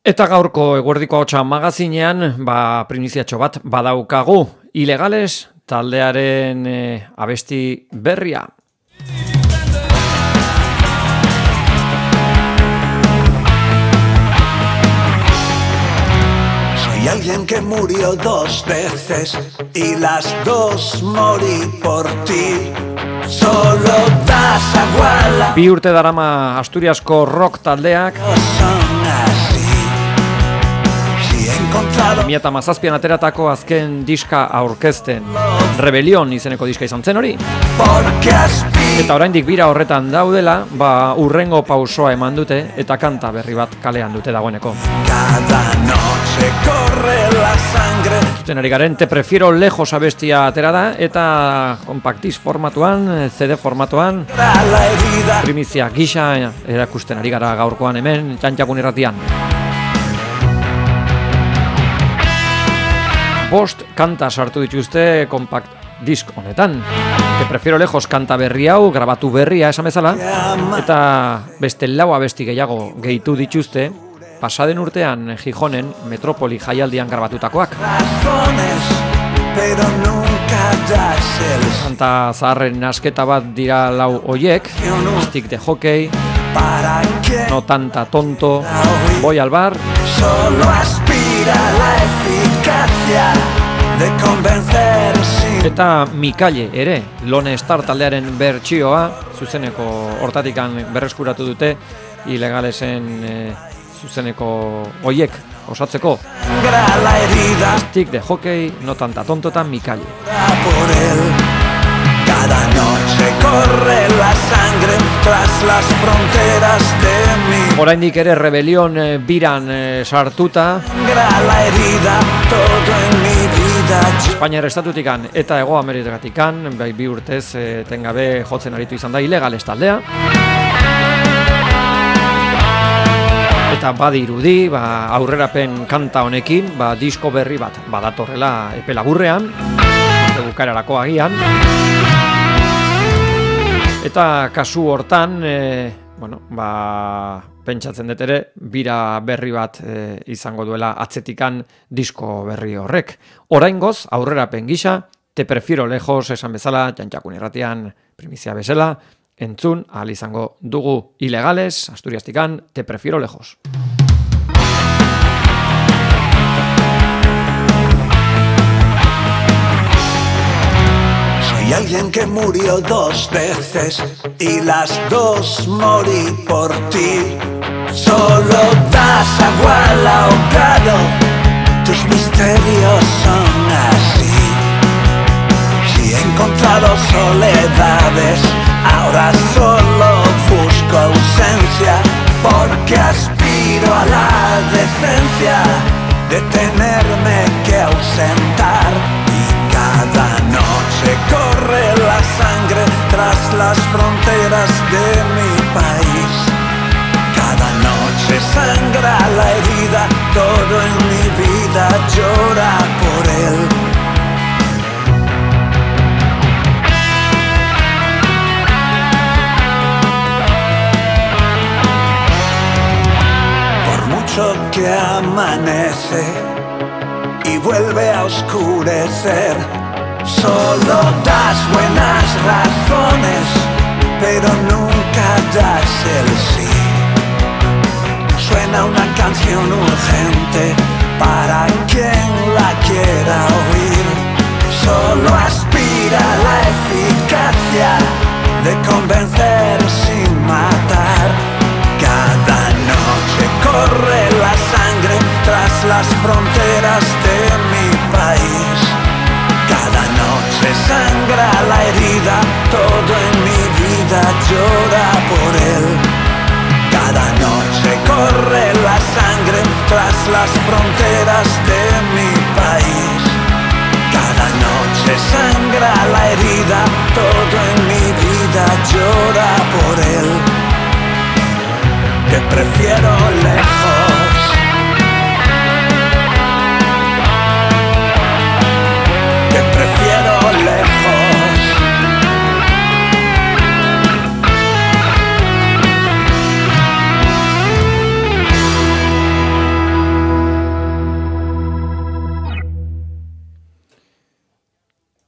Eta gaurko eguerdiko ahotsa magazinean, primiziatxo bat badaukagu, Ilegales taldearen abesti berria. Soy alguien que murió 2 veces y las 2 morí por ti. Solo das agua. Bi urte darama Asturiasko rock taldeak. 2017an ateratako azken diska aurkezten. Rebelión izeneko diska izan zen hori. Eta oraindik bira horretan daudela, urrengo pausoa eman dute eta kanta berri bat kalean dute dagoeneko. Zuten ari garen, Te prefiero lejos abestia atera da eta kompaktiz formatuan, CD formatuan, primizia gisa erakusten ari gara gaurkoan hemen, Txantxakun irratian. 5 kanta sartu dituzte kompakt disk honetan. Te prefiero lejos kanta berri hau, grabatu berria esan bezala, eta beste 4 abesti gehiago gehitu dituzte, pasaden urtean Gijonen Metropoli jaialdian grabatutakoak. Kanta zaharren asketa bat dira 4 hoiek, Stick de Hockey, No tanta tonto, Voy al bar, Solo aspira la eficacia de convencer sin... Eta Mikalle ere, Lone Star taldearen bertsioa, zuzeneko hortatikan berreskuratu dute, Ilegalesen zuzeneko hoiek osatzeko. Stick de Hockey, No tanta tonto eta Mikalle. Cada noche corre la sangre tras las fronteras de mi... Oraindik ere Rebelión biran sartuta. La herida, todo en mi vida. Espainiar estatutikan eta Hego Amerikatikan, bi urtez etengabe jotzen aritu izan da Ilegales taldea. Eta badirudi, aurrerapen kanta honekin, disko berri bat badatorrela epe laburrean, bukaerarako agian. Eta kasu hortan, pentsatzen dut ere, bira berri bat izango duela atzetikan disko berri horrek. Oraingoz, aurrerapen gisa, Te prefiero lejos esan bezala, Txantxakun irratian primizia bezala, entzun ahal izango dugu Ilegales, Asturiastikan, Te prefiero lejos. Soy alguien que murió 2 veces y las 2 morí por ti. Solo das agua al ahogado, tus misterios son así. Si he encontrado soledades, ahora solo busco ausencia, porque aspiro a la decencia de tenerme que ausentar. Cada noche corre la sangre tras las fronteras de mi país. Cada noche sangra la herida, todo en mi vida llora por él. Por mucho que amanece y vuelve a oscurecer, solo das buenas razones, pero nunca das el sí. Suena una canción urgente para quien la quiera oír. Solo aspira la eficacia de convencer sin matar. Cada noche corre la sangre tras las fronteras de mi país. Cada noche sangra la herida, todo en mi vida llora por él. Cada noche corre la sangre tras las fronteras de mi país. Cada noche sangra la herida, todo en mi vida llora por él. Te prefiero lejos.